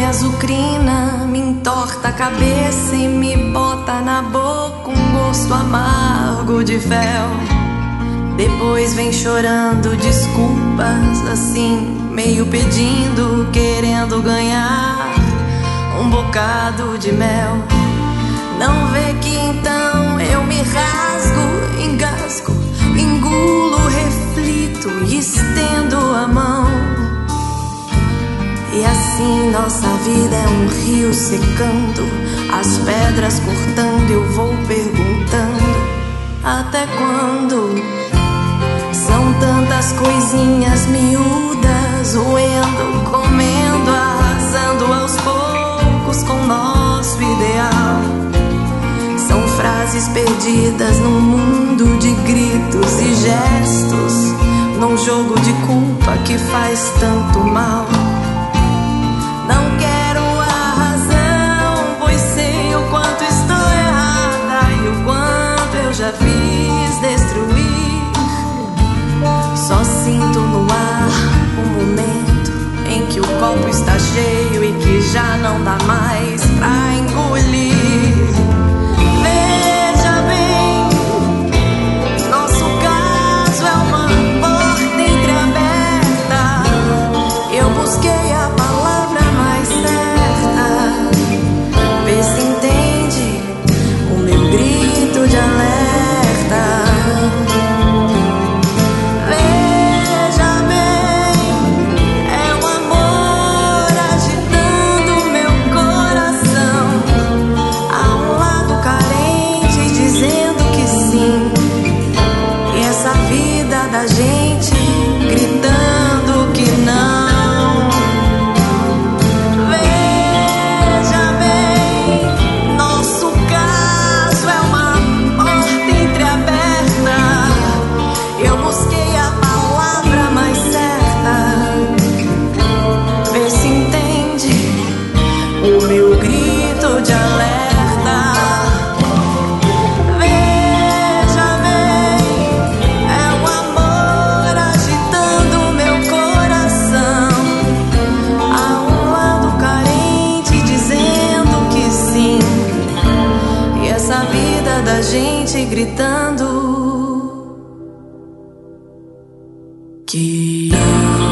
azucrina me entorta a cabeça e me bota na boca um gosto amargo de fel. Depois vem chorando desculpas, assim, meio pedindo, querendo ganhar um bocado de mel. Não vê que então eu me rasgo, engasgo, engulo, reflito e estendo a mão. E assim nossa vida é um rio secando, as pedras cortando, eu vou perguntando: até quando? São tantas coisinhas miúdas, roendo, comendo, arrasando aos poucos com nosso ideal. São frases perdidas num mundo de gritos e gestos, num jogo de culpa que faz tanto mal. Não quero a razão, pois sei o quanto estou errada e o quanto eu já fiz destruir. Só sinto no ar um momento em que o copo está cheio e que já não dá mais pra engolir. Veja bem, nosso caso é uma porta entreaberta. Eu busquei a palavra mais certa. Vê se entende o meu grito de alerta. Da gente gritando que não. Veja bem, nosso caso é uma porta entreaberta. Eu busquei a palavra mais certa. Vê se entende o meu grito de alerta. Essa vida da gente gritando que